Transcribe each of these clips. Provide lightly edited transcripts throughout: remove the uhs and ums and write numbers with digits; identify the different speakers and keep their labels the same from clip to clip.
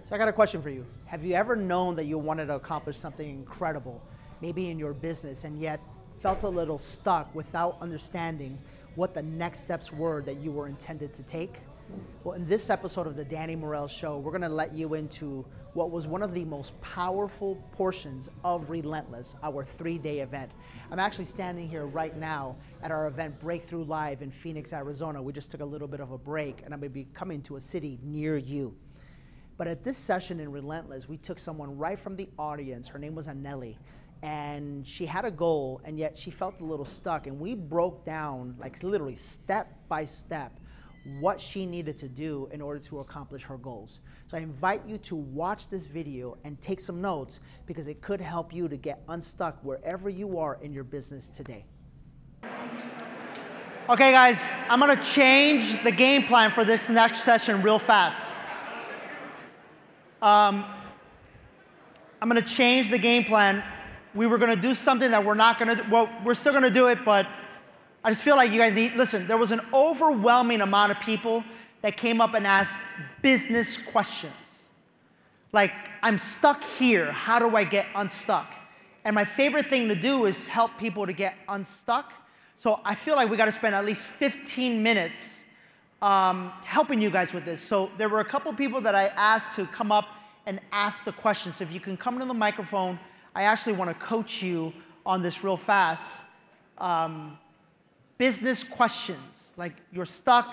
Speaker 1: So I got a question for you. Have you ever known that you wanted to accomplish something incredible, maybe in your business, and yet felt a little stuck without understanding what the next steps were that you were intended to take? Well, in this episode of the Danny Morel Show, we're gonna let you into what was one of the most powerful portions of Relentless, our 3-day event. I'm actually standing here right now at our event Breakthrough Live in Phoenix, Arizona. We just took a little bit of a break, and I'm gonna be coming to a city near you. But at this session in Relentless, we took someone right from the audience. Her name was Anneli, and she had a goal, and yet she felt a little stuck. And we broke down, like literally step by step, what she needed to do in order to accomplish her goals. So I invite you to watch this video and take some notes, because it could help you to get unstuck wherever you are in your business today. Okay guys, I'm gonna change the game plan for this next session real fast. I'm gonna change the game plan. We were gonna do something that we're not gonna do. Well, we're still gonna do it, but I just feel like you guys need, listen, there was an overwhelming amount of people that came up and asked business questions. Like, I'm stuck here, how do I get unstuck? And my favorite thing to do is help people to get unstuck. So I feel like we gotta spend at least 15 minutes helping you guys with this. So there were a couple people that I asked to come up and ask the questions. So if you can come to the microphone, I actually want to coach you on this real fast. Business questions, like you're stuck.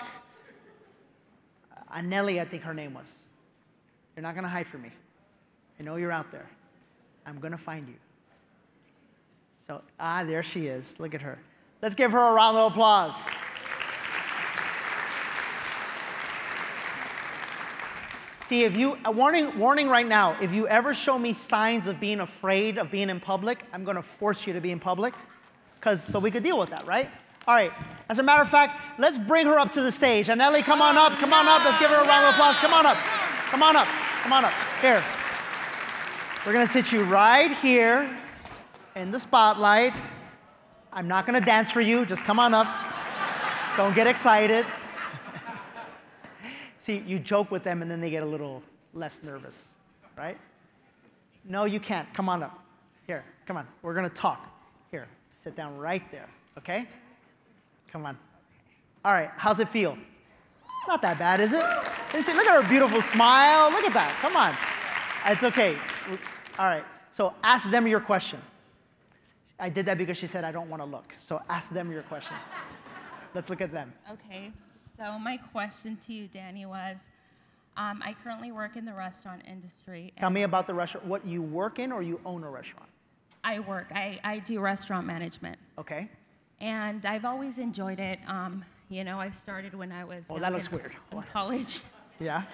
Speaker 1: Anneli, I think her name was. You're not going to hide from me. I know you're out there. I'm going to find you. So, there she is. Look at her. Let's give her a round of applause. See, if you, warning right now, if you ever show me signs of being afraid of being in public, I'm gonna force you to be in public, so we could deal with that, right? All right, as a matter of fact, let's bring her up to the stage. Anneli, come on up, let's give her a round of applause. Come on up. Here. We're gonna sit you right here in the spotlight. I'm not gonna dance for you, just come on up. Don't get excited. See, you joke with them and then they get a little less nervous, right? No, you can't. Come on up. Here, come on. We're going to talk. Here, sit down right there, okay? Come on. All right, how's it feel? It's not that bad, is it? See, look at her beautiful smile. Look at that. Come on. It's okay. All right, so ask them your question. I did that because she said I don't want to look. So ask them your question. Let's look at them.
Speaker 2: Okay. So my question to you, Danny, was, I currently work in the restaurant industry.
Speaker 1: Tell me about the restaurant. What, you work in or you own a restaurant?
Speaker 2: I work. I do restaurant management.
Speaker 1: Okay.
Speaker 2: And I've always enjoyed it. You know, I started when I was
Speaker 1: that looks weird.
Speaker 2: In college.
Speaker 1: Yeah.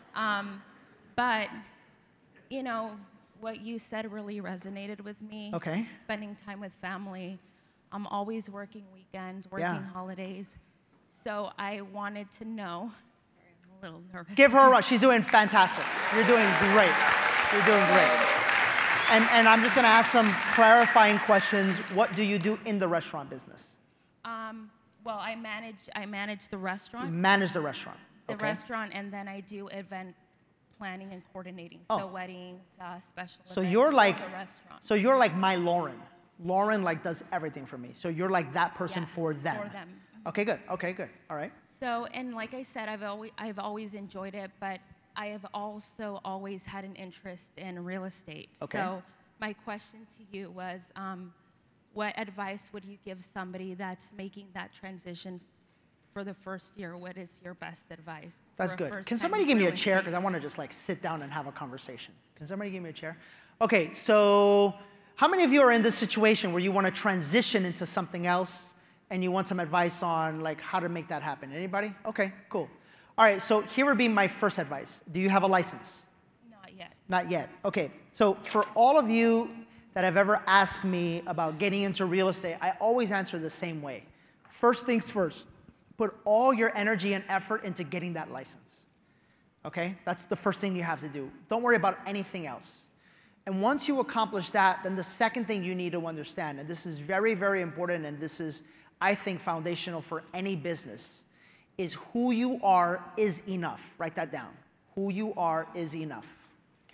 Speaker 2: But, you know, what you said really resonated with me.
Speaker 1: Okay.
Speaker 2: Spending time with family. I'm always working weekends, working holidays. So I wanted to know, sorry, I'm a little nervous.
Speaker 1: Give her a rush. She's doing fantastic. You're doing great. You're doing great. And I'm just going to ask some clarifying questions. What do you do in the restaurant business?
Speaker 2: Well, I manage the restaurant.
Speaker 1: You manage the restaurant.
Speaker 2: The restaurant, and then I do event planning and coordinating. So weddings, special events
Speaker 1: for the
Speaker 2: restaurant.
Speaker 1: So you're like my Lauren. Lauren like does everything for me. So you're like that person for them.
Speaker 2: For them.
Speaker 1: Okay, good. All right.
Speaker 2: So, and like I said, I've always enjoyed it, but I have also always had an interest in real estate.
Speaker 1: Okay.
Speaker 2: So my question to you was, what advice would you give somebody that's making that transition for the first year? What is your best advice?
Speaker 1: That's good. Can somebody give me a chair? Because I want to just like sit down and have a conversation. Can somebody give me a chair? Okay, so how many of you are in this situation where you want to transition into something else and you want some advice on like how to make that happen? Anybody? Okay, cool. All right, so here would be my first advice. Do you have a license?
Speaker 2: Not yet.
Speaker 1: Not yet. Okay, so for all of you that have ever asked me about getting into real estate, I always answer the same way. First things first, put all your energy and effort into getting that license. Okay, that's the first thing you have to do. Don't worry about anything else. And once you accomplish that, then the second thing you need to understand, and this is very, very important, and this is, I think, foundational for any business, is who you are is enough. Write that down. Who you are is enough.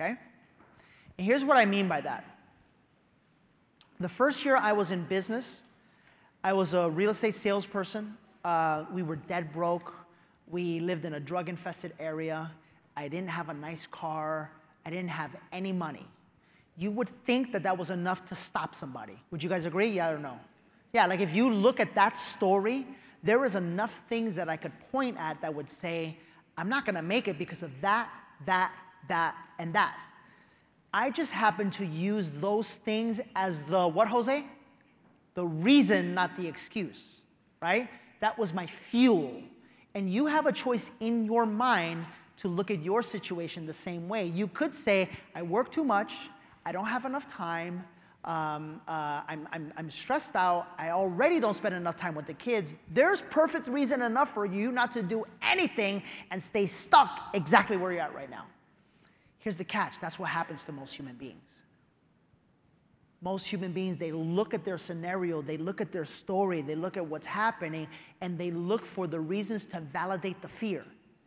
Speaker 1: okay? And here's what I mean by that. The first year I was in business, I was a real estate salesperson. We were dead broke. We lived in a drug-infested area. I didn't have a nice car. I didn't have any money. You would think that that was enough to stop somebody. Would you guys agree? Yeah or no? Yeah, like if you look at that story, there is enough things that I could point at that would say, I'm not gonna make it because of that, and that. I just happen to use those things as the, what, Jose? The reason, not the excuse, right? That was my fuel. And you have a choice in your mind to look at your situation the same way. You could say, I work too much, I don't have enough time, I'm stressed out, I already don't spend enough time with the kids. There's perfect reason enough for you not to do anything and stay stuck exactly where you're at right now. Here's the catch, that's what happens to most human beings. Most human beings, they look at their scenario, they look at their story, they look at what's happening, and they look for the reasons to validate the fear.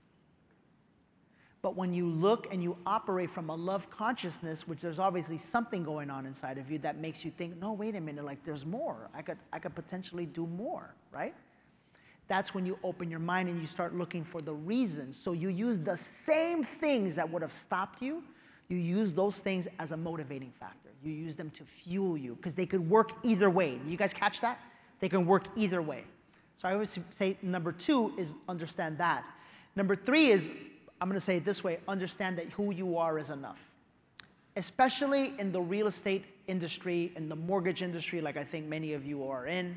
Speaker 1: But when you look and you operate from a love consciousness, which there's obviously something going on inside of you that makes you think, no, wait a minute, like there's more. I could potentially do more, right? That's when you open your mind and you start looking for the reasons. So you use the same things that would have stopped you, you use those things as a motivating factor. You use them to fuel you because they could work either way. You guys catch that? They can work either way. So I always say number 2 is understand that. Number 3 is, I'm going to say it this way, understand that who you are is enough. Especially in the real estate industry, in the mortgage industry, like I think many of you are in.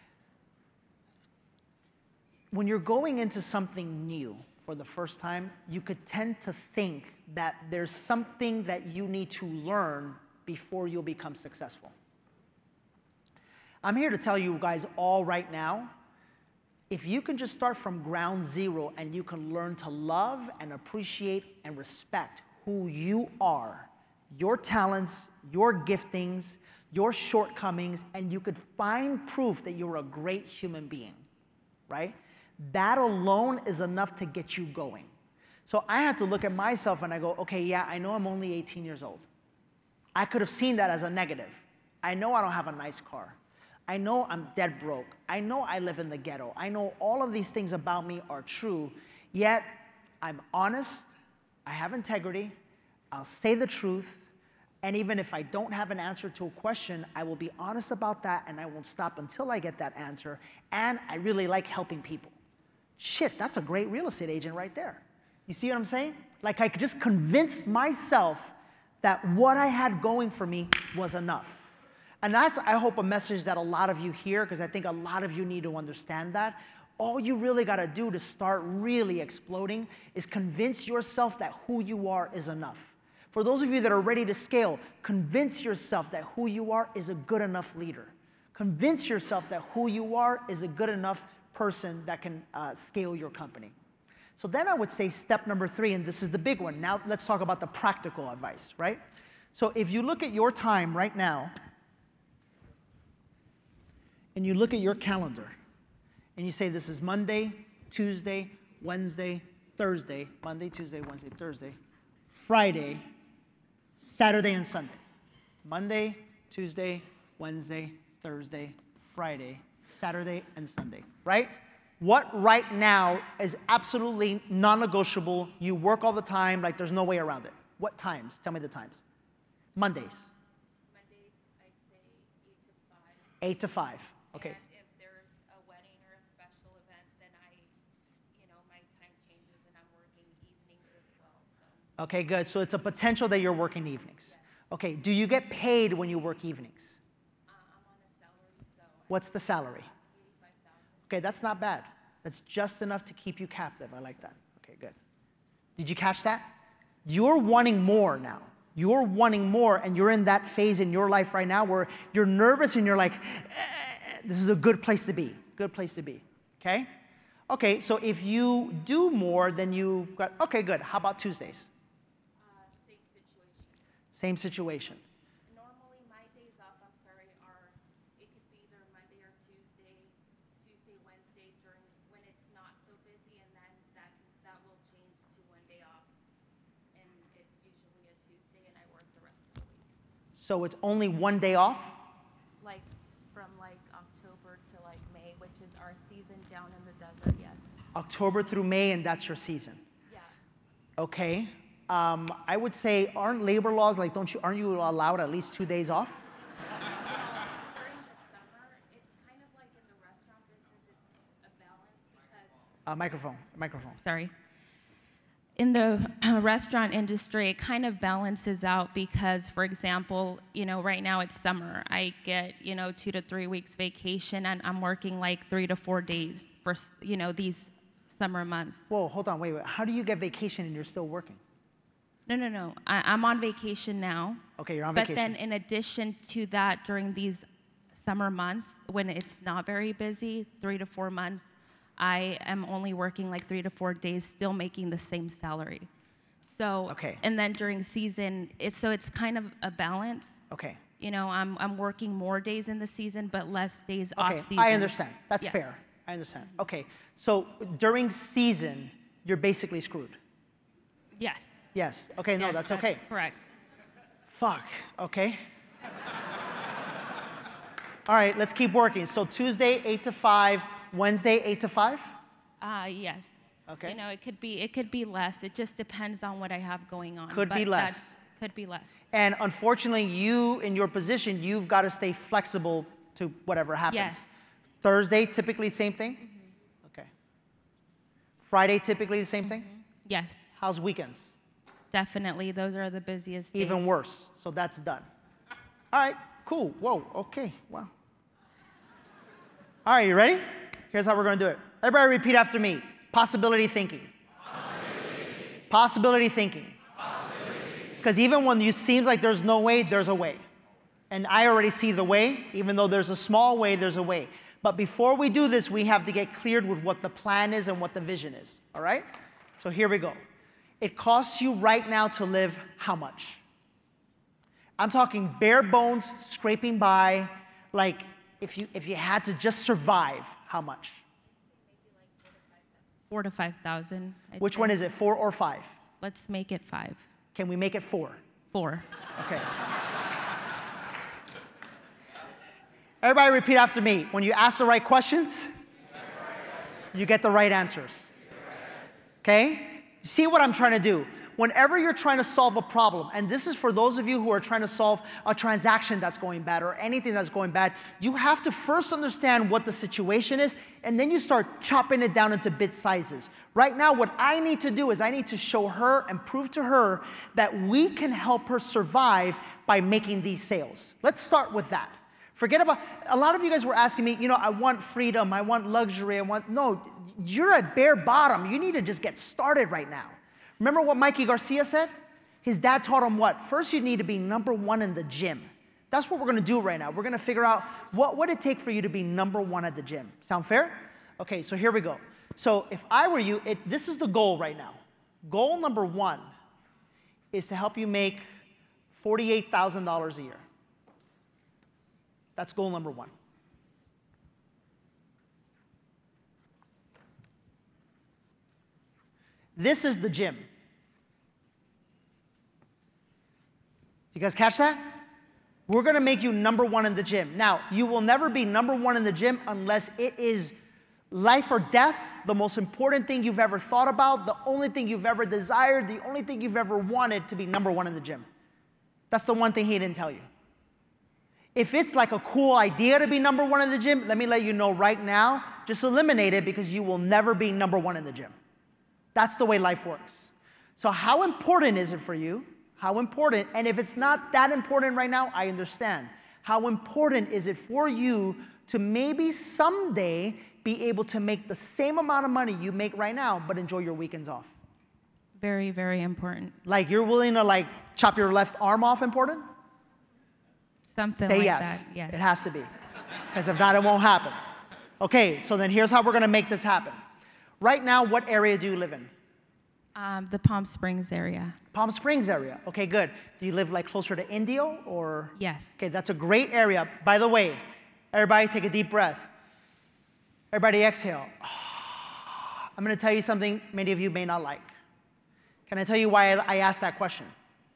Speaker 1: When you're going into something new for the first time, you could tend to think that there's something that you need to learn before you'll become successful. I'm here to tell you guys all right now, if you can just start from ground zero and you can learn to love and appreciate and respect who you are, your talents, your giftings, your shortcomings, and you could find proof that you're a great human being, right? That alone is enough to get you going. So I had to look at myself and I go, okay, yeah, I know I'm only 18 years old. I could have seen that as a negative. I know I don't have a nice car. I know I'm dead broke. I know I live in the ghetto. I know all of these things about me are true, yet I'm honest, I have integrity, I'll say the truth, and even if I don't have an answer to a question, I will be honest about that and I won't stop until I get that answer, and I really like helping people. Shit, that's a great real estate agent right there. You see what I'm saying? Like I just convinced myself that what I had going for me was enough. And that's, I hope, a message that a lot of you hear, because I think a lot of you need to understand that. All you really got to do to start really exploding is convince yourself that who you are is enough. For those of you that are ready to scale, convince yourself that who you are is a good enough leader. Convince yourself that who you are is a good enough person that can scale your company. So then I would say step number 3, and this is the big one. Now let's talk about the practical advice, right? So if you look at your time right now, and you look at your calendar, and you say this is Monday, Tuesday, Wednesday, Thursday, Monday, Tuesday, Wednesday, Thursday, Friday, Saturday, and Sunday. Monday, Tuesday, Wednesday, Thursday, Friday, Saturday, and Sunday, right? What right now is absolutely non-negotiable? You work all the time, like there's no way around it. What times? Tell me the times. Mondays.
Speaker 2: Mondays, I'd say
Speaker 1: 8 to 5. Okay.
Speaker 2: And if there's a wedding or a special event, then my time changes and I'm working evenings as well. So.
Speaker 1: Okay, good. So it's a potential that you're working evenings. Yes. Okay, do you get paid when you work evenings?
Speaker 2: I'm on a salary, so.
Speaker 1: What's the salary?
Speaker 2: $85,000.
Speaker 1: Okay, that's not bad. That's just enough to keep you captive. I like that. Okay, good. Did you catch that? You're wanting more now. You're wanting more, and you're in that phase in your life right now where you're nervous and you're like, this is a good place to be. Good place to be. Okay? Okay, so if you do more, then you got, okay, good. How about Tuesdays?
Speaker 2: Same situation.
Speaker 1: Same situation.
Speaker 2: Normally, my days off, it could be either Monday or Tuesday, Wednesday, during when it's not so busy, and then that will change to one day off, and it's usually a Tuesday.
Speaker 1: So it's only one day off?
Speaker 2: Like from like October to like May, which is our season down in the desert, yes.
Speaker 1: October through May, and that's your season.
Speaker 2: Yeah.
Speaker 1: Okay. I would say, aren't labor laws like, aren't you allowed at least 2 days off?
Speaker 2: During the summer, it's kind of like in the restaurant business, it's a balance because...
Speaker 1: Microphone.
Speaker 2: Sorry. In the restaurant industry, it kind of balances out because, for example, right now it's summer. I get, 2 to 3 weeks vacation, and I'm working like 3 to 4 days for, these summer months.
Speaker 1: Whoa, hold on, wait. How do you get vacation and you're still working?
Speaker 2: No. I'm on vacation now.
Speaker 1: Okay, you're on vacation.
Speaker 2: But then in addition to that, during these summer months, when it's not very busy, 3 to 4 months, I am only working like 3 to 4 days, still making the same salary. So,
Speaker 1: okay.
Speaker 2: And then during season, it's kind of a balance.
Speaker 1: Okay.
Speaker 2: I'm working more days in the season, but less days off season.
Speaker 1: I understand. That's
Speaker 2: yeah.
Speaker 1: fair. I understand. Okay. So during season, you're basically screwed.
Speaker 2: Yes.
Speaker 1: Yes. Okay. No,
Speaker 2: yes,
Speaker 1: that's okay.
Speaker 2: Correct.
Speaker 1: Fuck. Okay. All right. Let's keep working. So Tuesday 8 to 5. Wednesday 8 to 5?
Speaker 2: Yes.
Speaker 1: Okay.
Speaker 2: It could be less. It just depends on what I have going on.
Speaker 1: Could be less.
Speaker 2: Could be less.
Speaker 1: And unfortunately, you, in your position, you've got to stay flexible to whatever happens.
Speaker 2: Yes.
Speaker 1: Thursday, typically same thing? Mm-hmm. Okay. Friday, typically the same thing?
Speaker 2: Yes.
Speaker 1: How's weekends?
Speaker 2: Definitely. Those are the busiest days.
Speaker 1: Even worse. So that's done. All right. Cool. Whoa. Okay. Wow. All right. You ready? Here's how we're going to do it. Everybody repeat after me. Possibility thinking. Possibility thinking. Because even when it seems like there's no way, there's a way. And I already see the way. Even though there's a small way, there's a way. But before we do this, we have to get cleared with what the plan is and what the vision is. All right? So here we go. It costs you right now to live how much? I'm talking bare bones, scraping by, like if you had to just survive, how much?
Speaker 2: 4,000 to 5,000.
Speaker 1: Which one is it, 4 or 5?
Speaker 2: Let's make it 5.
Speaker 1: Can we make it 4?
Speaker 2: 4.
Speaker 1: Okay. Everybody repeat after me. When you ask the right questions, you get the right answers. Okay? See what I'm trying to do? Whenever you're trying to solve a problem, and this is for those of you who are trying to solve a transaction that's going bad or anything that's going bad, you have to first understand what the situation is, and then you start chopping it down into bit sizes. Right now, what I need to do is I need to show her and prove to her that we can help her survive by making these sales. Let's start with that. Forget about, a lot of you guys were asking me, I want freedom, I want luxury, no, you're at bare bottom. You need to just get started right now. Remember what Mikey Garcia said? His dad taught him what? First, you need to be number 1 in the gym. That's what we're going to do right now. We're going to figure out what would it take for you to be number 1 at the gym. Sound fair? Okay, so here we go. So if I were you, this is the goal right now. Goal number 1 is to help you make $48,000 a year. That's goal number 1. This is the gym. You guys catch that? We're going to make you number 1 in the gym. Now, you will never be number 1 in the gym unless it is life or death, the most important thing you've ever thought about, the only thing you've ever desired, the only thing you've ever wanted to be number 1 in the gym. That's the one thing he didn't tell you. If it's like a cool idea to be number 1 in the gym, let me let you know right now, just eliminate it because you will never be number 1 in the gym. That's the way life works. So how important is it for you? How important? And if it's not that important right now, I understand. How important is it for you to maybe someday be able to make the same amount of money you make right now, but enjoy your weekends off?
Speaker 2: Very, very important.
Speaker 1: Like you're willing to chop your left arm off important?
Speaker 2: Something
Speaker 1: Say
Speaker 2: like
Speaker 1: yes.
Speaker 2: that, yes.
Speaker 1: It has to be. Because if not, it won't happen. Okay, so then here's how we're going to make this happen. Right now, what area do you live in?
Speaker 2: The Palm Springs area.
Speaker 1: Palm Springs area. Okay, good. Do you live closer to Indio or?
Speaker 2: Yes.
Speaker 1: Okay, that's a great area. By the way, everybody take a deep breath. Everybody exhale. I'm going to tell you something many of you may not like. Can I tell you why I asked that question?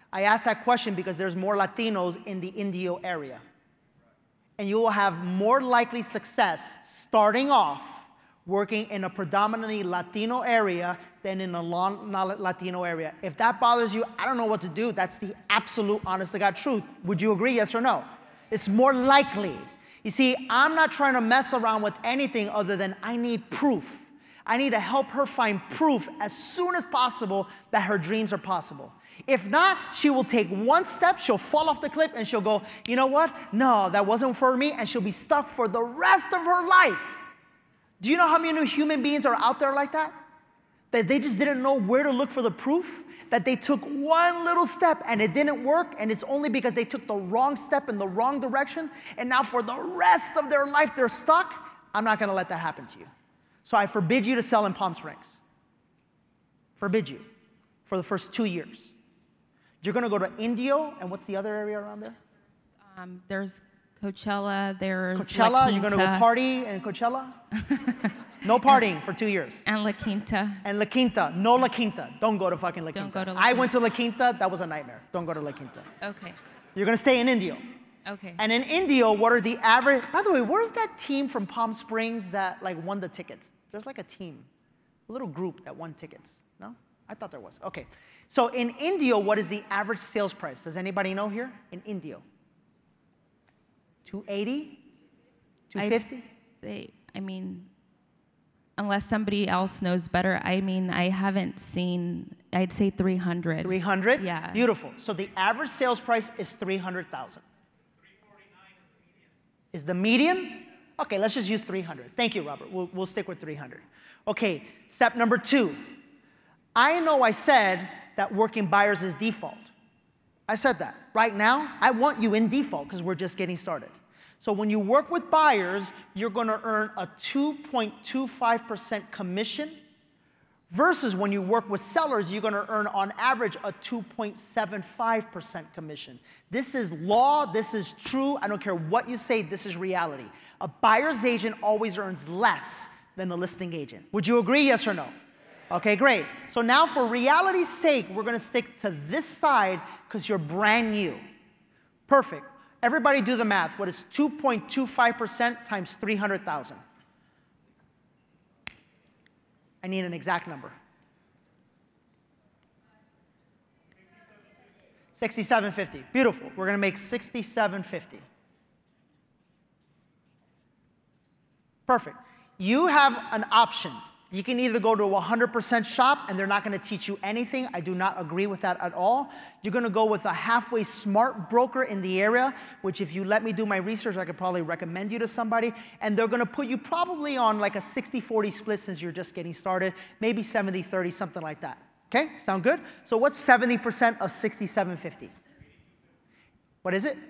Speaker 1: I asked that question because there's more Latinos in the Indio area. And you will have more likely success starting off working in a predominantly Latino area than in a non-Latino area. If that bothers you, I don't know what to do. That's the absolute honest-to-God truth. Would you agree, yes or no? It's more likely. You see, I'm not trying to mess around with anything other than I need proof. I need to help her find proof as soon as possible that her dreams are possible. If not, she will take one step, she'll fall off the cliff, and she'll go, you know what? No, that wasn't for me, and she'll be stuck for the rest of her life. Do you know how many human beings are out there like that? That they just didn't know where to look for the proof? That they took one little step and it didn't work, and it's only because they took the wrong step in the wrong direction, and now for the rest of their life they're stuck? I'm not gonna let that happen to you. So I forbid you to sell in Palm Springs. Forbid you for the first 2 years. You're gonna go to Indio, and what's the other area around there?
Speaker 2: There's Coachella, there's
Speaker 1: Coachella,
Speaker 2: La Quinta.
Speaker 1: you're gonna go party in Coachella? No partying for 2 years.
Speaker 2: And La Quinta.
Speaker 1: And La Quinta, no La Quinta. Don't go to fucking La Quinta.
Speaker 2: Don't go to La
Speaker 1: I
Speaker 2: Quinta.
Speaker 1: went to La Quinta, that was a nightmare. Don't go to La Quinta.
Speaker 2: Okay.
Speaker 1: You're gonna stay in Indio.
Speaker 2: Okay.
Speaker 1: And in Indio, what are the average, by the way, where's that team from Palm Springs that like won the tickets? There's like a team, a little group that won tickets. No? I thought there was. Okay. So in Indio, what is the average sales price? Does anybody know here? In Indio? 280? 250?
Speaker 2: I'd say, I mean, unless somebody else knows better, I mean, I haven't seen, I'd say 300.
Speaker 1: 300?
Speaker 2: Yeah.
Speaker 1: Beautiful. So the average sales price is 300,000. Is the median? Okay, let's just use 300. Thank you, Robert. We'll stick with 300. Okay, step number 2. I know I said that working buyers is default. I said that. Right now, I want you in default because we're just getting started. So when you work with buyers, you're going to earn a 2.25% commission versus when you work with sellers, you're going to earn on average a 2.75% commission. This is law. This is true. I don't care what you say. This is reality. A buyer's agent always earns less than a listing agent. Would you agree, yes or no? Okay, great. So now for reality's sake, we're going to stick to this side because you're brand new. Perfect. Everybody do the math. What is 2.25% times 300,000? I need an exact number. 6750. Beautiful. We're going to make 6750. Perfect. You have an option. You can either go to a 100% shop and they're not going to teach you anything. I do not agree with that at all. You're going to go with a halfway smart broker in the area, which if you let me do my research, I could probably recommend you to somebody. And they're going to put you probably on like a 60-40 split since you're just getting started, maybe 70-30, something like that. Okay, sound good? So what's 70% of 6750? What is it?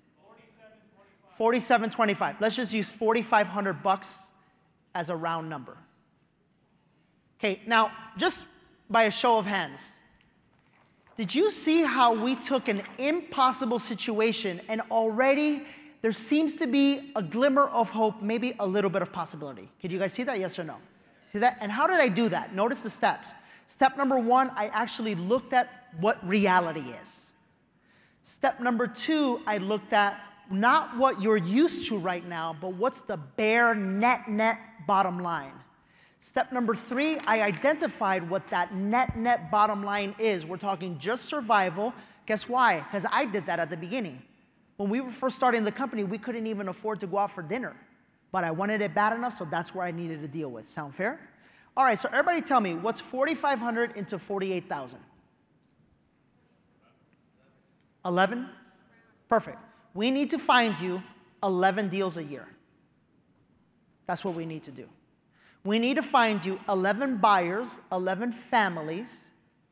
Speaker 1: 4725. Let's just use $4,500 as a round number. Okay, now, just by a show of hands, did you see how we took an impossible situation and already there seems to be a glimmer of hope, maybe a little bit of possibility? Could you guys see that, yes or no? See that? And how did I do that? Notice the steps. Step number 1, I actually looked at what reality is. Step number 2, I looked at not what you're used to right now, but what's the bare net bottom line. Step number 3, I identified what that net bottom line is. We're talking just survival. Guess why? Because I did that at the beginning. When we were first starting the company, we couldn't even afford to go out for dinner. But I wanted it bad enough, so that's where I needed to deal with. Sound fair? All right, so everybody tell me, what's 4,500 into 48,000? 11? Perfect. We need to find you 11 deals a year. That's what we need to do. We need to find you 11 buyers, 11 families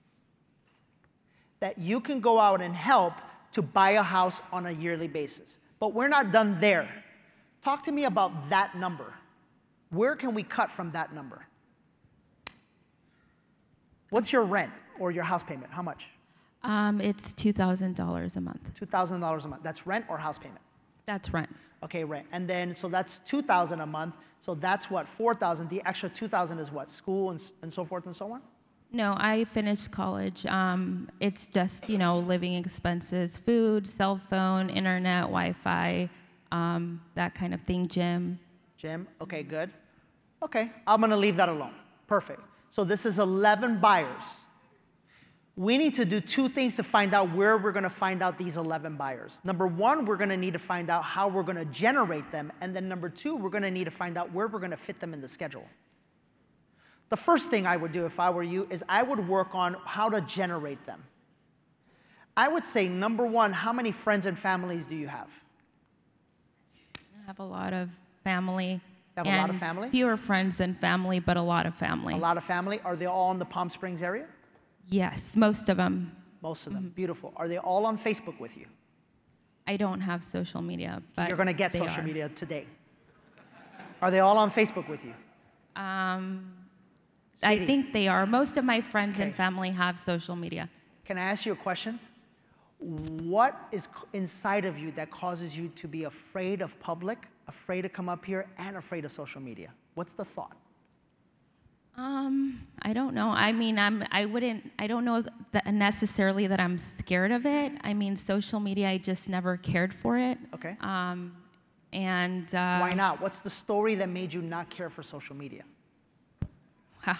Speaker 1: that you can go out and help to buy a house on a yearly basis. But we're not done there. Talk to me about that number. Where can we cut from that number? What's your rent or your house payment? How much?
Speaker 2: It's $2,000 a month.
Speaker 1: $2,000 a month. That's rent or house payment?
Speaker 2: That's rent.
Speaker 1: Okay, rent. And then, so that's $2,000 a month. So that's what, $4,000. The extra $2,000 is what? School and so forth and so on?
Speaker 2: No, I finished college. It's just, living expenses, food, cell phone, internet, Wi-Fi, that kind of thing, gym.
Speaker 1: Gym, okay, good. Okay, I'm gonna leave that alone. Perfect. So this is 11 buyers. We need to do two things to find out where we're gonna find out these 11 buyers. Number one, we're gonna need to find out how we're gonna generate them. And then number two, we're gonna need to find out where we're gonna fit them in the schedule. The first thing I would do if I were you is I would work on how to generate them. I would say, number one, how many friends and families do you have?
Speaker 2: I have a lot of family.
Speaker 1: You have a lot of family?
Speaker 2: Fewer friends than family, but a lot of family.
Speaker 1: A lot of family. Are they all in the Palm Springs area?
Speaker 2: Yes, most of them.
Speaker 1: Most of them. Beautiful. Are they all on Facebook with you?
Speaker 2: I don't have social media, but
Speaker 1: you're going to get
Speaker 2: they
Speaker 1: social
Speaker 2: are.
Speaker 1: media today. Are they all on Facebook with you?
Speaker 2: I think they are. Most of my friends
Speaker 1: Okay.
Speaker 2: and family have social media.
Speaker 1: Can I ask you a question? What is inside of you that causes you to be afraid of public, afraid to come up here, and afraid of social media? What's the thought?
Speaker 2: I don't know. I mean, I don't know that necessarily that I'm scared of it. I mean, social media, I just never cared for it.
Speaker 1: Okay.
Speaker 2: Why
Speaker 1: Why not? What's the story that made you not care for social media?
Speaker 2: Wow.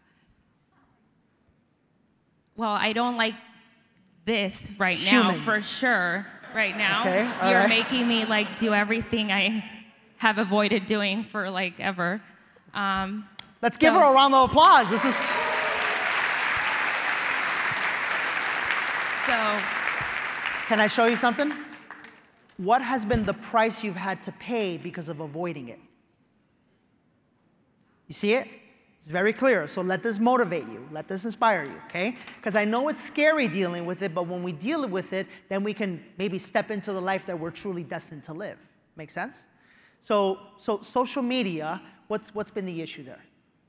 Speaker 2: Well, I don't like this right now,
Speaker 1: Humans.
Speaker 2: for sure. Right now,
Speaker 1: Okay, all
Speaker 2: you're
Speaker 1: right.
Speaker 2: making me do everything I have avoided doing for ever.
Speaker 1: Let's give her a round of applause. This is.
Speaker 2: So,
Speaker 1: Can I show you something? What has been the price you've had to pay because of avoiding it? You see it? It's very clear. So let this motivate you. Let this inspire you, okay? Because I know it's scary dealing with it, but when we deal with it, then we can maybe step into the life that we're truly destined to live. Make sense? So social media, what's been the issue there?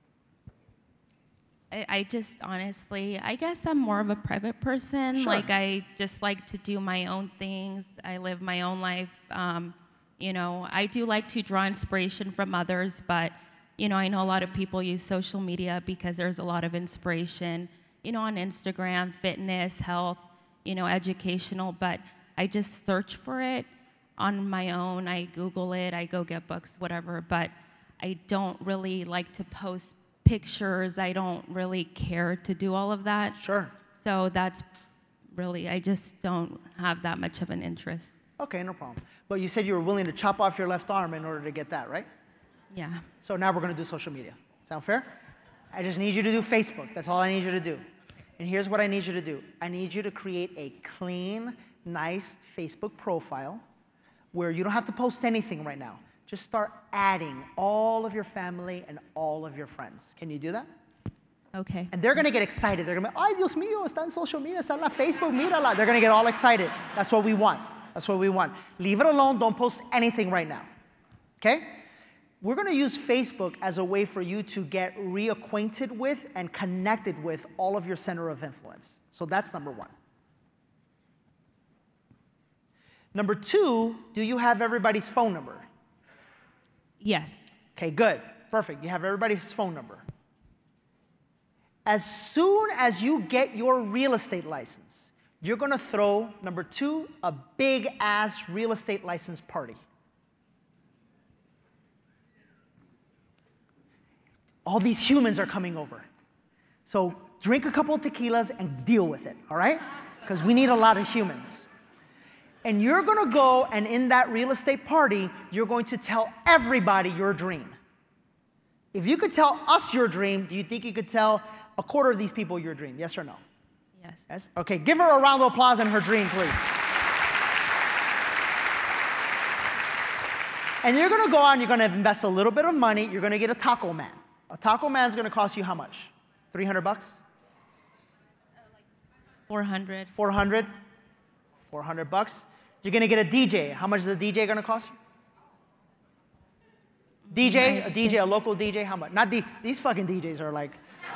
Speaker 2: I just honestly, I guess I'm more of a private person.
Speaker 1: Sure.
Speaker 2: I just like to do my own things. I live my own life. I do like to draw inspiration from others, but I know a lot of people use social media because there's a lot of inspiration, on Instagram, fitness, health, educational, but I just search for it on my own. I Google it, I go get books, whatever, but I don't really like to post pictures. I don't really care to do all of that.
Speaker 1: Sure.
Speaker 2: So that's really, I just don't have that much of an interest.
Speaker 1: Okay, no problem. But you said you were willing to chop off your left arm in order to get that, right?
Speaker 2: Yeah.
Speaker 1: So now we're going to do social media. Sound fair? I just need you to do Facebook. That's all I need you to do. And here's what I need you to do. I need you to create a clean, nice Facebook profile where you don't have to post anything right now. Just start adding all of your family and all of your friends. Can you do that?
Speaker 2: Okay.
Speaker 1: And they're going to get excited. They're going to be, ay, Dios mío, está en social media, está en la Facebook, mírala. They're going to get all excited. That's what we want. That's what we want. Leave it alone. Don't post anything right now. Okay? We're going to use Facebook as a way for you to get reacquainted with and connected with all of your center of influence. So that's number one. Number two, do you have everybody's phone number?
Speaker 2: Yes.
Speaker 1: Okay, good. Perfect. You have everybody's phone number. As soon as you get your real estate license, you're going to throw, number two, a big-ass real estate license party. All these humans are coming over. So drink a couple of tequilas and deal with it, all right? Because we need a lot of humans. And you're going to go, and in that real estate party, you're going to tell everybody your dream. If you could tell us your dream, do you think you could tell a quarter of these people your dream? Yes or no?
Speaker 2: Yes.
Speaker 1: Yes? Okay, give her a round of applause on her dream, please. And you're going to go out and you're going to invest a little bit of money. You're going to get a taco man. A taco man is going to cost you how much? $300?
Speaker 2: 400.
Speaker 1: 400? 400 bucks. You're going to get a DJ. How much is a DJ going to cost you? DJ, a DJ, a local DJ, how much? Not these fucking DJs are like,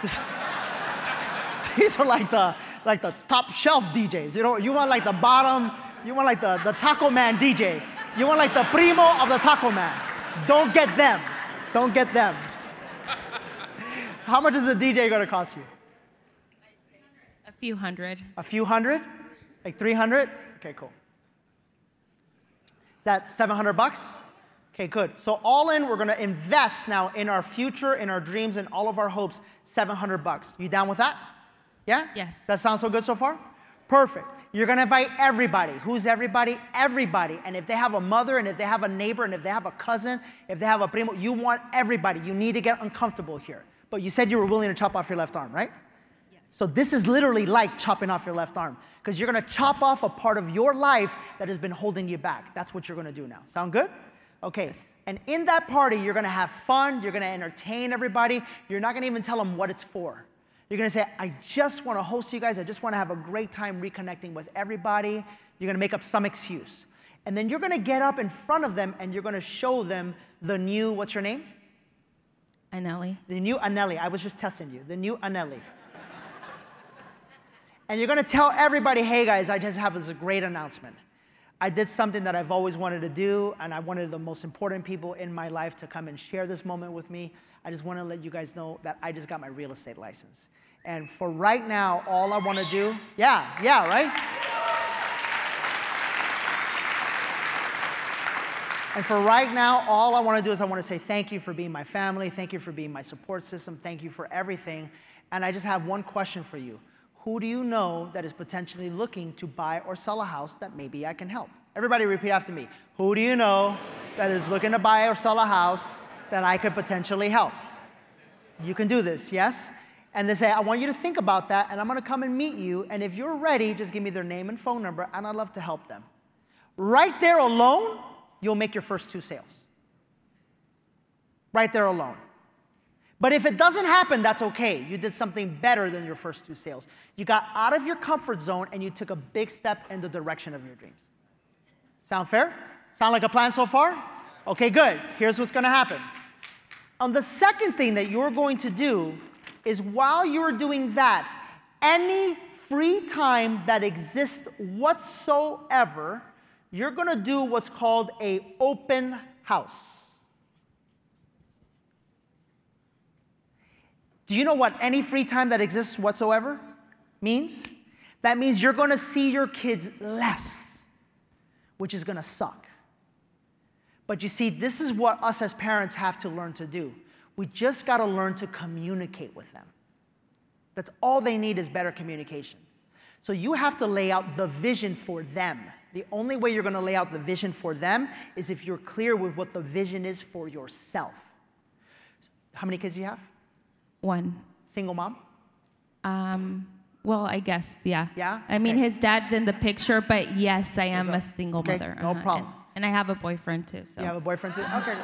Speaker 1: these are like the top shelf DJs. You want like the bottom, you want like the taco man DJ. You want like the primo of the taco man. Don't get them. Don't get them. So how much is the DJ going to cost you?
Speaker 2: few hundred.
Speaker 1: A few hundred? Like 300? Okay, cool. Is that $700? Okay, good. So all in, we're gonna invest now in our future, in our dreams, and all of our hopes, $700. You down with that? Yeah?
Speaker 2: Yes.
Speaker 1: Does that sound so good so far? Perfect. You're gonna invite everybody. Who's everybody? Everybody. And if they have a mother, and if they have a neighbor, and if they have a cousin, if they have a primo, you want everybody. You need to get uncomfortable here. But you said you were willing to chop off your left arm, right?
Speaker 2: Yes.
Speaker 1: So this is literally like chopping off your left arm, because you're gonna chop off a part of your life that has been holding you back. That's what you're gonna do now. Sound good? Okay, and in that party, you're gonna have fun, you're gonna entertain everybody, you're not gonna even tell them what it's for. You're gonna say, I just wanna host you guys, I just wanna have a great time reconnecting with everybody. You're gonna make up some excuse. And then you're gonna get up in front of them and you're gonna show them the new, what's your name?
Speaker 2: Anelli.
Speaker 1: The new Anelli, I was just testing you, the new Anelli. And you're gonna tell everybody, hey guys, I just have this great announcement. I did something that I've always wanted to do, and I wanted the most important people in my life to come and share this moment with me. I just want to let you guys know that I just got my real estate license. And for right now, all I want to do, yeah, right? And for right now, all I want to do is I want to say thank you for being my family, thank you for being my support system, thank you for everything. And I just have one question for you. Who do you know that is potentially looking to buy or sell a house that maybe I can help? Everybody repeat after me. Who do you know that is looking to buy or sell a house that I could potentially help? You can do this, yes? And they say, I want you to think about that, and I'm gonna come and meet you, and if you're ready, just give me their name and phone number, and I'd love to help them. Right there alone, you'll make your first 2 sales. Right there alone. But if it doesn't happen, that's okay. You did something better than your first 2 sales. You got out of your comfort zone and you took a big step in the direction of your dreams. Sound fair? Sound like a plan so far? Okay, good. Here's what's gonna happen. The second thing that you're going to do is while you're doing that, any free time that exists whatsoever, you're gonna do what's called an open house. Do you know what any free time that exists whatsoever means? That means you're gonna see your kids less, which is gonna suck. But you see, this is what us as parents have to learn to do. We just gotta learn to communicate with them. That's all they need is better communication. So you have to lay out the vision for them. The only way you're gonna lay out the vision for them is if you're clear with what the vision is for yourself. How many kids do you have?
Speaker 2: 1.
Speaker 1: Single mom?
Speaker 2: Well, I guess, yeah.
Speaker 1: Yeah?
Speaker 2: I mean,
Speaker 1: Okay.
Speaker 2: his dad's in the picture, but yes, I am a single
Speaker 1: Okay,
Speaker 2: mother.
Speaker 1: no problem.
Speaker 2: And I have a boyfriend too, so.
Speaker 1: You have a boyfriend too? Okay.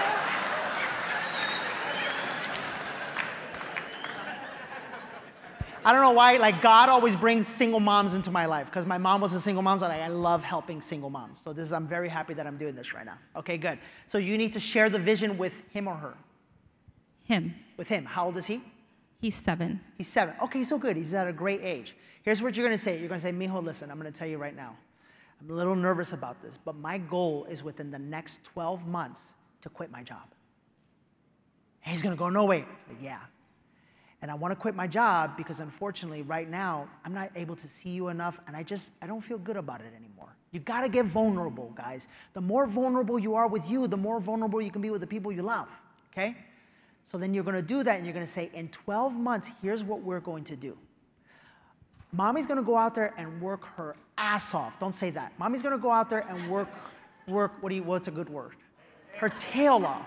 Speaker 1: I don't know why, like God always brings single moms into my life because my mom was a single mom, so I love helping single moms. So I'm very happy that I'm doing this right now. Okay, good. So you need to share the vision with him or her.
Speaker 2: Him.
Speaker 1: With him. How old is he?
Speaker 2: He's 7.
Speaker 1: He's 7. Okay, so good. He's at a great age. Here's what you're going to say. You're going to say, Mijo, listen, I'm going to tell you right now. I'm a little nervous about this, but my goal is within the next 12 months to quit my job. And he's going to go, no way. Like, yeah. And I want to quit my job because unfortunately right now I'm not able to see you enough and I don't feel good about it anymore. You got to get vulnerable, guys. The more vulnerable you are with you, the more vulnerable you can be with the people you love, okay? So then you're going to do that and you're going to say, in 12 months, here's what we're going to do. Mommy's going to go out there and work her ass off. Don't say that. Mommy's going to go out there and work, what's a good word? Her tail off.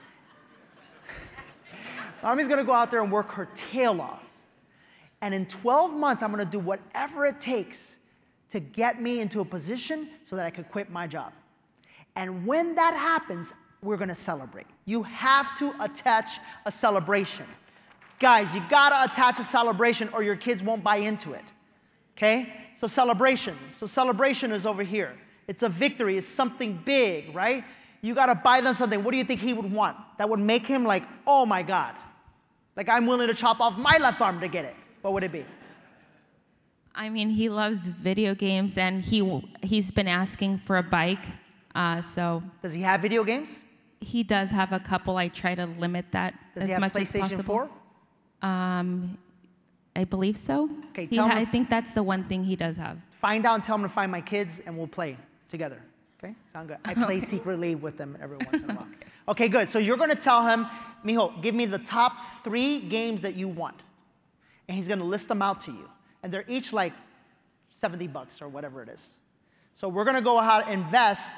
Speaker 1: Mommy's going to go out there and work her tail off. And in 12 months, I'm going to do whatever it takes to get me into a position so that I could quit my job. And when that happens, we're going to celebrate. You have to attach a celebration. Guys, you got to attach a celebration or your kids won't buy into it. Okay? So celebration. So celebration is over here. It's a victory. It's something big, right? You got to buy them something. What do you think he would want? That would make him like, oh my God. Like I'm willing to chop off my left arm to get it. What would it be?
Speaker 2: I mean, he loves video games, and he's been asking for a bike. So
Speaker 1: does he have video games?
Speaker 2: He does have a couple. I try to limit that as much as possible.
Speaker 1: Does he have PlayStation 4?
Speaker 2: I believe so.
Speaker 1: Okay,
Speaker 2: I think that's the one thing he does have.
Speaker 1: Find out and tell him to find my kids, and we'll play together. Okay? Sound good? I play secretly with them every once in a while. Okay, good. So you're going to tell him, mijo, give me the top 3 games that you want. And he's going to list them out to you. And they're each like $70 or whatever it is. So we're going to go ahead and invest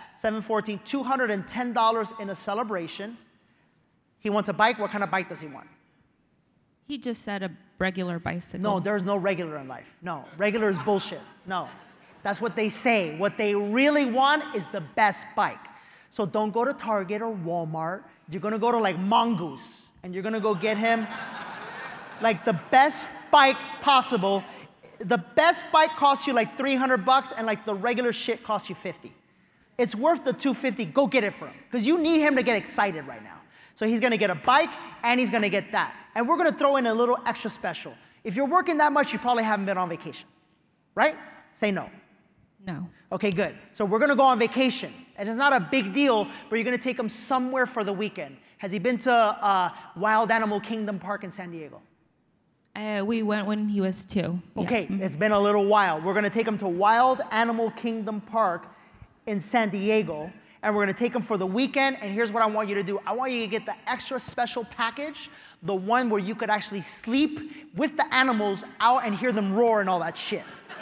Speaker 1: $210 in a celebration. He wants a bike. What kind of bike does he want?
Speaker 2: He just said a regular bicycle.
Speaker 1: No, there's no regular in life. No, regular is bullshit. No, that's what they say. What they really want is the best bike. So don't go to Target or Walmart. You're going to go to like Mongoose, and you're going to go get him like the best bike possible. The best bike costs you like $300, and like the regular shit costs you $50. It's worth the $250. Go get it for him, because you need him to get excited right now. So he's going to get a bike, and he's going to get that. And we're going to throw in a little extra special. If you're working that much, you probably haven't been on vacation, right? Say no.
Speaker 2: No.
Speaker 1: Okay, good. So we're going to go on vacation. And it's not a big deal, but you're going to take him somewhere for the weekend. Has he been to Wild Animal Kingdom Park in San Diego?
Speaker 2: We went when he was 2.
Speaker 1: Okay,
Speaker 2: Yeah.
Speaker 1: It's been a little while. We're going to take him to Wild Animal Kingdom Park in San Diego, and we're going to take him for the weekend. And here's what I want you to do. I want you to get the extra special package, the one where you could actually sleep with the animals out and hear them roar and all that shit.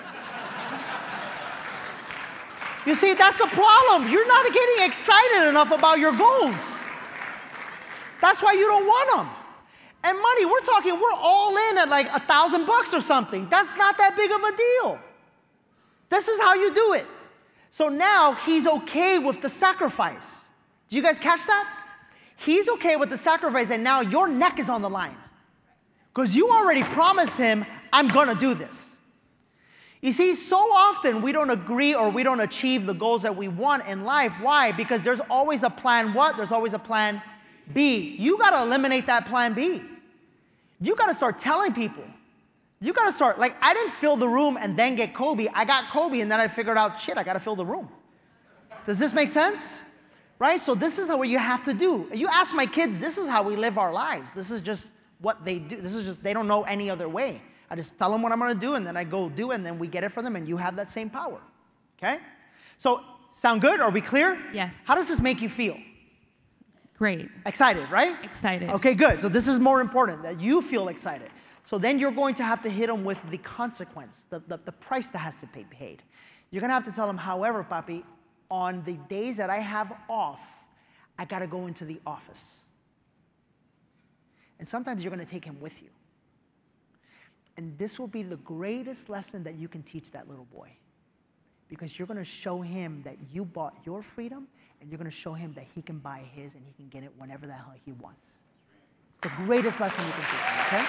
Speaker 1: You see, that's the problem. You're not getting excited enough about your goals. That's why you don't want them. And money, we're all in at like $1,000 or something. That's not that big of a deal. This is how you do it. So now he's okay with the sacrifice. Do you guys catch that? He's okay with the sacrifice, and now your neck is on the line. Because you already promised him, I'm going to do this. You see, so often we don't agree or we don't achieve the goals that we want in life. Why? Because there's always a plan what? There's always a plan B. You got to eliminate that plan B. You got to start telling people. You got to start, like, I didn't fill the room and then get Kobe. I got Kobe, and then I figured out, shit, I got to fill the room. Does this make sense? Right? So this is what you have to do. You ask my kids, this is how we live our lives. This is just what they do. This is just, they don't know any other way. I just tell them what I'm going to do, and then I go do it, and then we get it for them, and you have that same power. Okay? So, sound good? Are we clear?
Speaker 2: Yes.
Speaker 1: How does this make you feel?
Speaker 2: Great.
Speaker 1: Excited, right?
Speaker 2: Excited.
Speaker 1: Okay, good. So this is more important, that you feel excited. So then you're going to have to hit them with the consequence, the price that has to be paid. You're going to have to tell them, however, papi, on the days that I have off, I got to go into the office. And sometimes you're going to take him with you. And this will be the greatest lesson that you can teach that little boy. Because you're going to show him that you bought your freedom, and you're going to show him that he can buy his and he can get it whenever the hell he wants. It's the greatest lesson you can teach him, okay?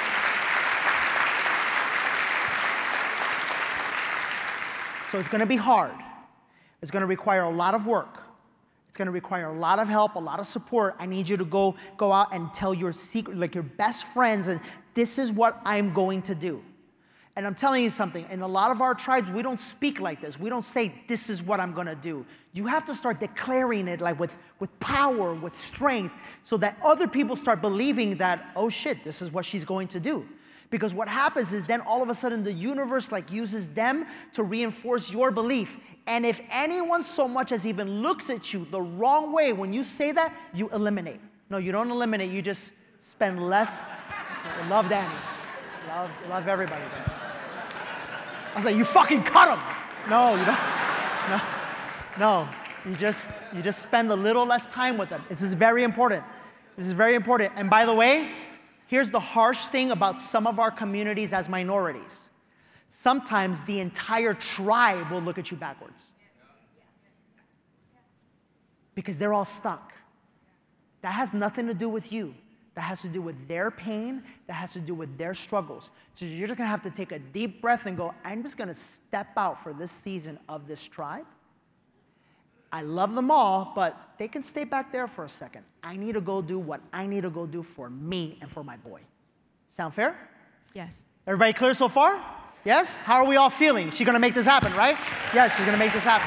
Speaker 1: So it's going to be hard. It's going to require a lot of work. It's going to require a lot of help, a lot of support. I need you to go out and tell your secret, like your best friends, and this is what I'm going to do. And I'm telling you something, in a lot of our tribes, we don't speak like this. We don't say, this is what I'm going to do. You have to start declaring it like with power, with strength, so that other people start believing that, oh shit, this is what she's going to do. Because what happens is then all of a sudden the universe like uses them to reinforce your belief. And if anyone so much as even looks at you the wrong way, when you say that, you eliminate. No, you don't eliminate, you just spend less. So, love Danny. Love everybody. I was like, you fucking cut him. No, you don't. No. You just spend a little less time with them. This is very important. This is very important. And by the way, here's the harsh thing about some of our communities as minorities. Sometimes the entire tribe will look at you backwards. Because they're all stuck. That has nothing to do with you. That has to do with their pain. That has to do with their struggles. So you're just going to have to take a deep breath and go, I'm just going to step out for this season of this tribe. I love them all, but they can stay back there for a second. I need to go do what I need to go do for me and for my boy. Sound fair?
Speaker 2: Yes.
Speaker 1: Everybody clear so far? Yes? How are we all feeling? She's going to make this happen, right? Yes, she's going to make this happen.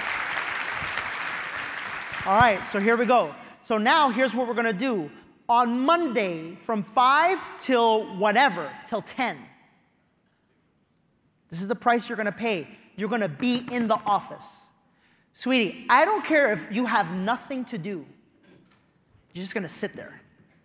Speaker 1: All right, so here we go. So now here's what we're going to do. On Monday, from 5 till whatever, till 10, This is the price you're gonna pay. You're gonna be in the office. Sweetie, I don't care if you have nothing to do. You're just gonna sit there.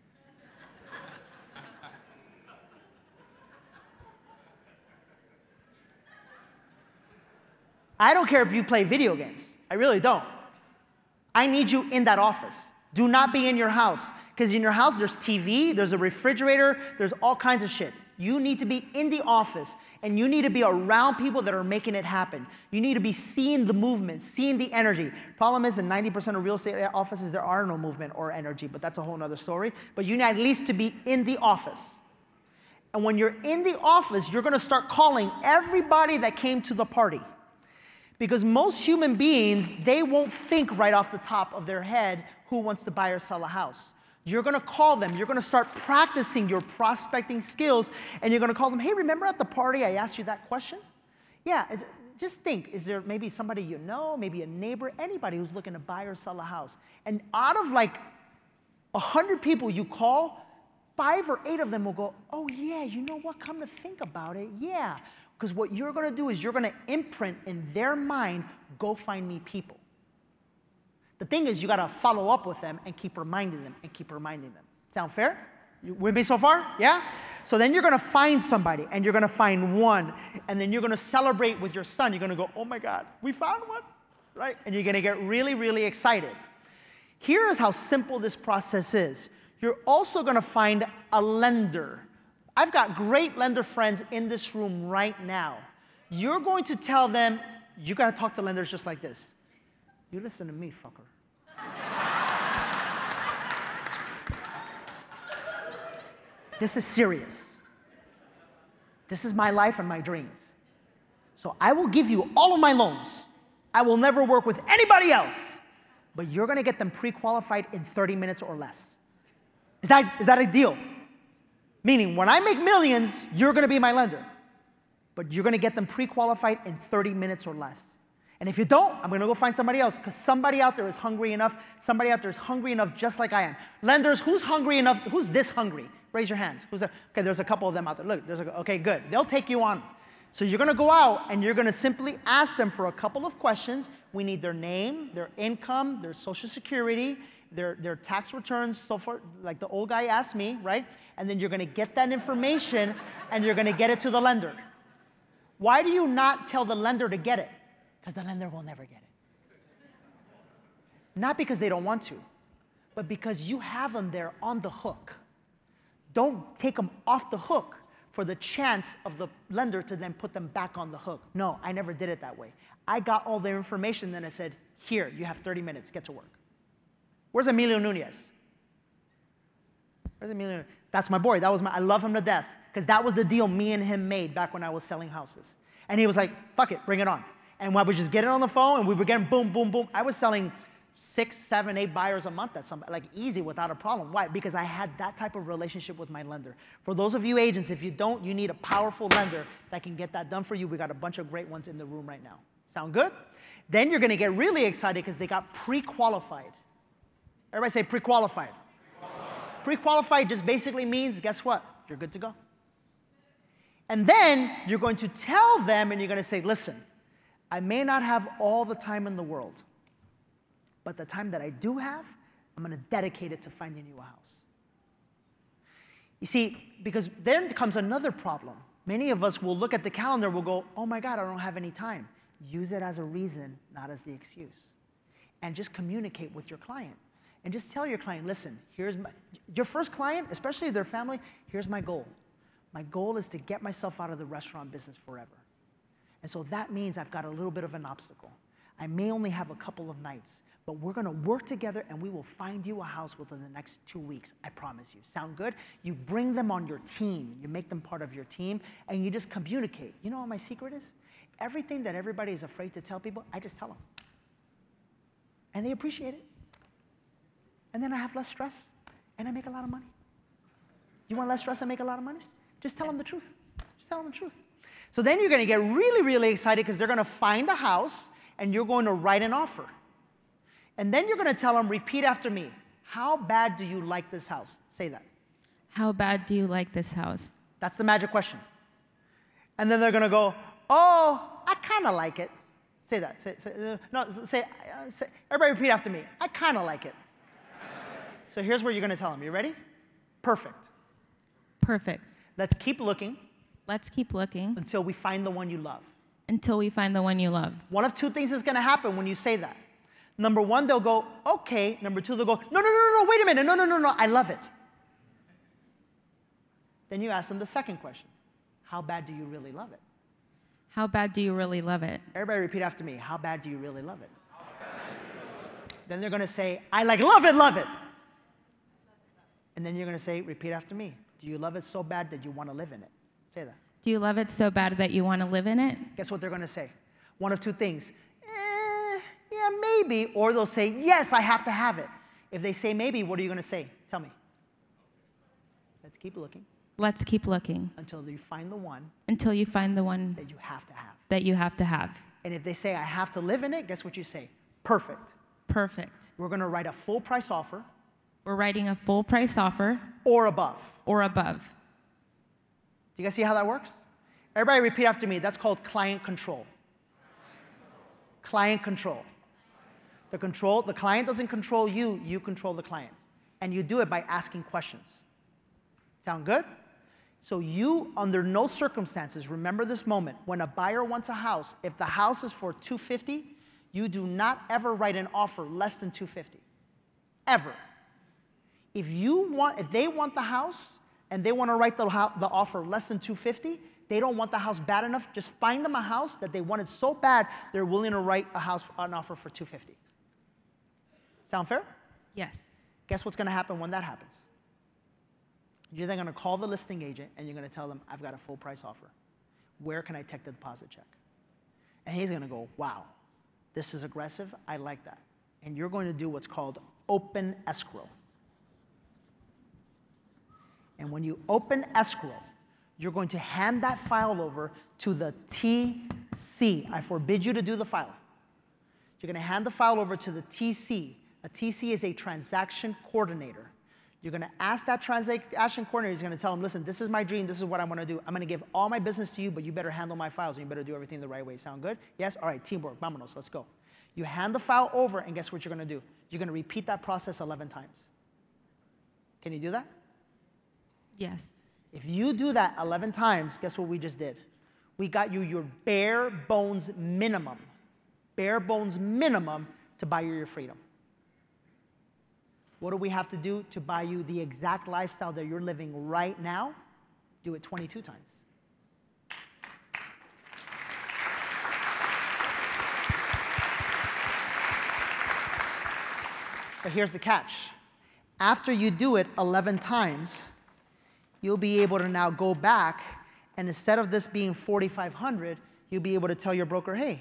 Speaker 1: I don't care if you play video games. I really don't. I need you in that office. Do not be in your house. Because in your house, there's TV, there's a refrigerator, there's all kinds of shit. You need to be in the office, and you need to be around people that are making it happen. You need to be seeing the movement, seeing the energy. Problem is, in 90% of real estate offices, there are no movement or energy, but that's a whole other story. But you need at least to be in the office. And when you're in the office, you're gonna start calling everybody that came to the party. Because most human beings, they won't think right off the top of their head who wants to buy or sell a house. You're gonna call them, you're gonna start practicing your prospecting skills, and you're gonna call them, hey, remember at the party I asked you that question? Yeah, just think, is there maybe somebody you know, maybe a neighbor, anybody who's looking to buy or sell a house? And out of like 100 people you call, 5 or 8 of them will go, oh yeah, you know what, come to think about it, yeah. Because what you're gonna do is you're gonna imprint in their mind, go find me people. The thing is, you gotta follow up with them and keep reminding them and keep reminding them. Sound fair? You with me so far? Yeah? So then you're gonna find somebody, and you're gonna find one, and then you're gonna celebrate with your son. You're gonna go, oh my God, we found one, right? And you're gonna get really, really excited. Here is how simple this process is. You're also gonna find a lender. I've got great lender friends in this room right now. You're going to tell them, you gotta talk to lenders just like this. You listen to me, fucker. This is serious. This is my life and my dreams. So I will give you all of my loans. I will never work with anybody else. But you're gonna get them pre-qualified in 30 minutes or less. Is that a deal? Meaning, when I make millions, you're gonna be my lender. But you're gonna get them pre-qualified in 30 minutes or less. And if you don't, I'm gonna go find somebody else, because somebody out there is hungry enough. Somebody out there is hungry enough just like I am. Lenders, who's hungry enough? Who's this hungry? Raise your hands. Okay, there's a couple of them out there. Look, okay, good. They'll take you on. So you're gonna go out and you're gonna simply ask them for a couple of questions. We need their name, their income, their social security, their tax returns, so forth, like the old guy asked me, right? And then you're gonna get that information and you're gonna get it to the lender. Why do you not tell the lender to get it? Because the lender will never get it. Not because they don't want to, but because you have them there on the hook. Don't take them off the hook for the chance of the lender to then put them back on the hook. No, I never did it that way. I got all their information, then I said, here, you have 30 minutes, get to work. Where's Emilio Nunez? Where's Emilio Nunez? That's my boy. I love him to death, because that was the deal me and him made back when I was selling houses. And he was like, fuck it, bring it on. And I would just get it on the phone, and we were getting boom, boom, boom. I was selling 6, 7, 8 buyers a month at some, like easy, without a problem. Why? Because I had that type of relationship with my lender. For those of you agents, if you don't, you need a powerful lender that can get that done for you. We got a bunch of great ones in the room right now. Sound good? Then you're gonna get really excited because they got pre-qualified. Everybody say pre-qualified. Pre-qualified just basically means, guess what? You're good to go. And then you're going to tell them, and you're gonna say, listen, I may not have all the time in the world, but the time that I do have, I'm gonna dedicate it to finding you a house. You see, because then comes another problem. Many of us will look at the calendar, we'll go, oh my God, I don't have any time. Use it as a reason, not as the excuse. And just communicate with your client. And just tell your client, listen, your first client, especially their family, here's my goal. My goal is to get myself out of the restaurant business forever. And so that means I've got a little bit of an obstacle. I may only have a couple of nights, but we're gonna work together and we will find you a house within the next 2 weeks, I promise you. Sound good? You bring them on your team, you make them part of your team, and you just communicate. You know what my secret is? Everything that everybody is afraid to tell people, I just tell them. And they appreciate it. And then I have less stress, and I make a lot of money. You want less stress and make a lot of money? Just tell them the truth. Just tell them the truth. So then you're gonna get really, really excited because they're gonna find a house, and you're going to write an offer. And then you're gonna tell them, repeat after me. How bad do you like this house? Say that.
Speaker 2: How bad do you like this house?
Speaker 1: That's the magic question. And then they're gonna go, oh, I kind of like it. Say that. Everybody repeat after me. I kind of like it. So here's what you're going to tell them. You ready? Perfect.
Speaker 2: Perfect.
Speaker 1: Let's keep looking.
Speaker 2: Let's keep looking
Speaker 1: until we find the one you love.
Speaker 2: Until we find the one you love.
Speaker 1: One of two things is going to happen when you say that. Number one, they'll go, okay. Number two, they'll go, no, wait a minute. No, I love it. Then you ask them the second question. How bad do you really love it?
Speaker 2: How bad do you really love it?
Speaker 1: Everybody repeat after me. How bad do you really love it? Then they're going to say, I love it. And then you're going to say, repeat after me. Do you love it so bad that you want to live in it? Say that.
Speaker 2: Do you love it so bad that you want to live in it?
Speaker 1: Guess what they're going to say? One of two things. Yeah, maybe. Or they'll say, yes, I have to have it. If they say maybe, what are you going to say? Tell me. Let's keep looking.
Speaker 2: Let's keep looking.
Speaker 1: Until you find the one.
Speaker 2: Until you find the one
Speaker 1: that you have to have.
Speaker 2: That you have to have.
Speaker 1: And if they say, I have to live in it, guess what you say? Perfect.
Speaker 2: Perfect.
Speaker 1: We're going to write a full price offer.
Speaker 2: We're writing a full price offer.
Speaker 1: Or above.
Speaker 2: Or above.
Speaker 1: You guys see how that works? Everybody repeat after me. That's called client control. Client control. The client doesn't control you, you control the client. And you do it by asking questions. Sound good? So you, under no circumstances, remember this moment, when a buyer wants a house, if the house is for $250,000, you do not ever write an offer less than $250,000. Ever. If they want the house and they want to write the offer less than $250,000, they don't want the house bad enough, just find them a house that they want it so bad they're willing to write an offer for $250,000. Sound fair?
Speaker 2: Yes.
Speaker 1: Guess what's going to happen when that happens? You're then going to call the listing agent and you're going to tell them, I've got a full price offer. Where can I take the deposit check? And he's going to go, wow, this is aggressive. I like that. And you're going to do what's called open escrow. And when you open escrow, you're going to hand that file over to the TC. I forbid you to do the file. You're going to hand the file over to the TC. A TC is a transaction coordinator. You're going to ask that transaction coordinator, he's going to tell him, listen, this is my dream, this is what I want to do. I'm going to give all my business to you, but you better handle my files and you better do everything the right way. Sound good? Yes? All right, teamwork, vámonos, let's go. You hand the file over, and guess what you're going to do? You're going to repeat that process 11 times. Can you do that?
Speaker 2: Yes.
Speaker 1: If you do that 11 times, guess what we just did? We got you your bare bones minimum to buy you your freedom. What do we have to do to buy you the exact lifestyle that you're living right now? Do it 22 times. But here's the catch. After you do it 11 times, you'll be able to now go back, and instead of this being $4,500, you'll be able to tell your broker, hey,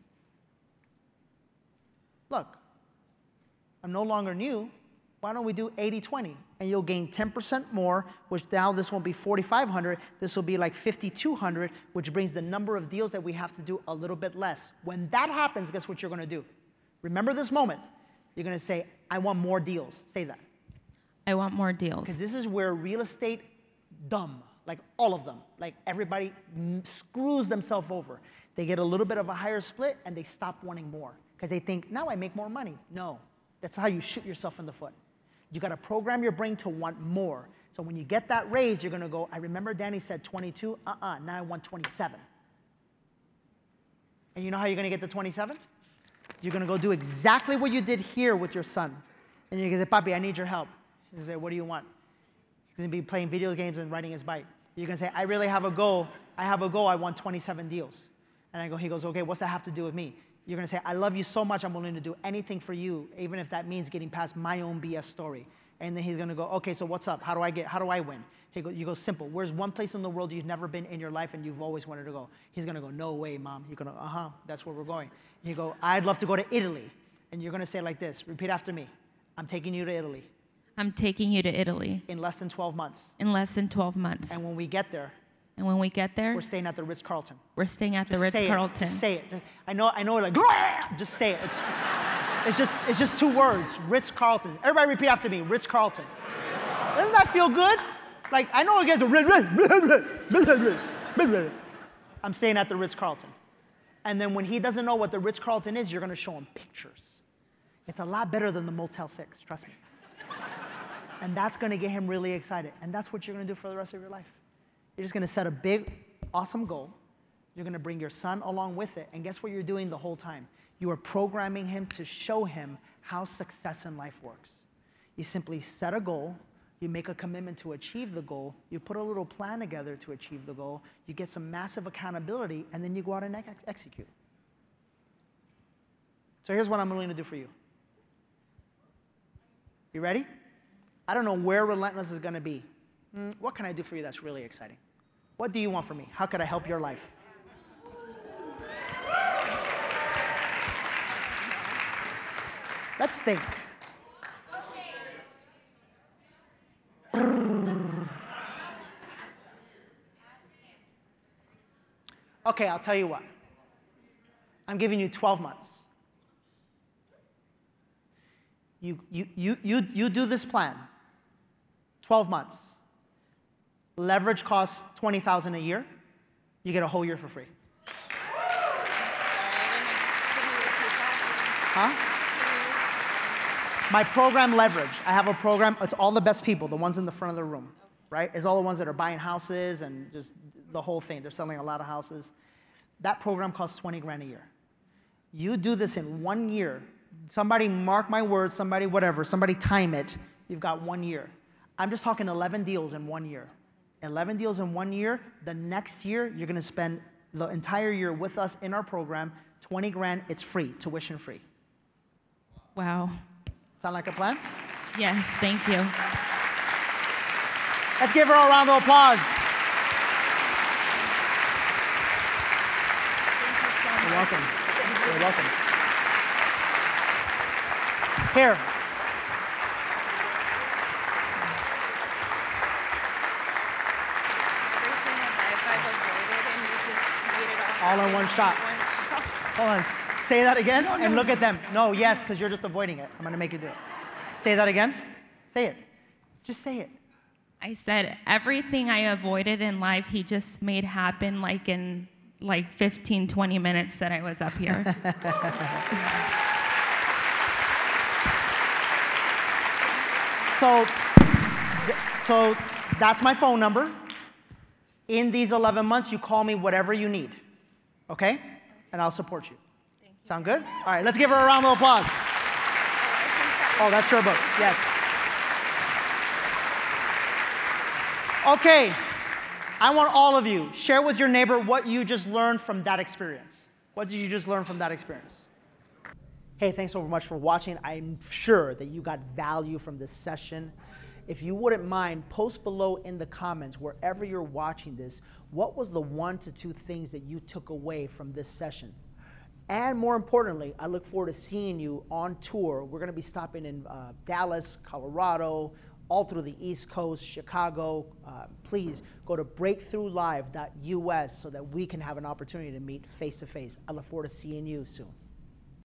Speaker 1: look, I'm no longer new. Why don't we do 80-20? And you'll gain 10% more, which now this won't be $4,500. This will be like $5,200, which brings the number of deals that we have to do a little bit less. When that happens, guess what you're going to do? Remember this moment. You're going to say, I want more deals. Say that.
Speaker 2: I want more deals.
Speaker 1: Because this is where real estate dumb, like all of them, like everybody screws themselves over. They get a little bit of a higher split and they stop wanting more because they think, now I make more money. No, that's how you shoot yourself in the foot. You got to program your brain to want more. So when you get that raise, you're going to go, I remember Danny said 22, now I want 27. And you know how you're going to get to 27? You're going to go do exactly what you did here with your son. And you're going to say, Papi, I need your help. He's going to say, what do you want? He's going to be playing video games and riding his bike. You're going to say, I really have a goal. I want 27 deals. And he goes, okay, what's that have to do with me? You're going to say, I love you so much, I'm willing to do anything for you, even if that means getting past my own BS story. And then he's going to go, okay, so what's up? How do I win? You go, simple. Where's one place in the world you've never been in your life and you've always wanted to go? He's going to go, no way, Mom. You're going to, that's where we're going. And you go, I'd love to go to Italy. And you're going to say like this, repeat after me. I'm taking you to Italy.
Speaker 2: I'm taking you to Italy.
Speaker 1: In less than 12 months.
Speaker 2: In less than 12 months.
Speaker 1: And when we get there,
Speaker 2: we're
Speaker 1: staying at the Ritz-Carlton.
Speaker 2: We're staying at the Ritz-Carlton.
Speaker 1: Just say it. I know, like, just say it. It's just two words, Ritz-Carlton. Everybody repeat after me, Ritz-Carlton. Doesn't that feel good? Like, I know you guys are, I'm staying at the Ritz-Carlton. And then when he doesn't know what the Ritz-Carlton is, you're going to show him pictures. It's a lot better than the Motel 6, trust me. And that's going to get him really excited. And that's what you're going to do for the rest of your life. You're just going to set a big, awesome goal. You're going to bring your son along with it. And guess what you're doing the whole time? You are programming him to show him how success in life works. You simply set a goal. You make a commitment to achieve the goal. You put a little plan together to achieve the goal. You get some massive accountability, and then you go out and execute. So here's what I'm willing to do for you. You ready? I don't know where Relentless is going to be. What can I do for you that's really exciting? What do you want from me? How could I help your life? Let's think. Okay, I'll tell you what. I'm giving you 12 months. You do this plan. 12 months. Leverage costs $20,000 a year. You get a whole year for free. Huh? My program Leverage. I have a program. It's all the best people, the ones in the front of the room, right? It's all the ones that are buying houses and just the whole thing. They're selling a lot of houses. That program costs 20 grand a year. You do this in 1 year. Somebody mark my words, somebody whatever, somebody time it. You've got 1 year. I'm just talking 11 deals in 1 year. 11 deals in 1 year. The next year, you're going to spend the entire year with us in our program. 20 grand, it's free, tuition free.
Speaker 2: Wow.
Speaker 1: Sound like a plan?
Speaker 2: Yes, thank you.
Speaker 1: Let's give her a round of applause. You're welcome. You're welcome. Here. All in one shot. Hold on. Say that again and look at them. No, yes, because you're just avoiding it. I'm going to make you do it. Say that again. Say it. Just say it.
Speaker 2: I said everything I avoided in life, he just made happen like in 15, 20 minutes that I was up here.
Speaker 1: So that's my phone number. In these 11 months, you call me whatever you need. Okay? And I'll support you. Sound good? All right, let's give her a round of applause. Oh, that's your book. Yes. Okay. I want all of you, share with your neighbor what you just learned from that experience. What did you just learn from that experience? Hey, thanks so much for watching. I'm sure that you got value from this session. If you wouldn't mind, post below in the comments, wherever you're watching this, what was the 1 to 2 things that you took away from this session? And more importantly, I look forward to seeing you on tour. We're going to be stopping in Dallas, Colorado, all through the East Coast, Chicago. Please go to breakthroughlive.us so that we can have an opportunity to meet face to face. I look forward to seeing you soon.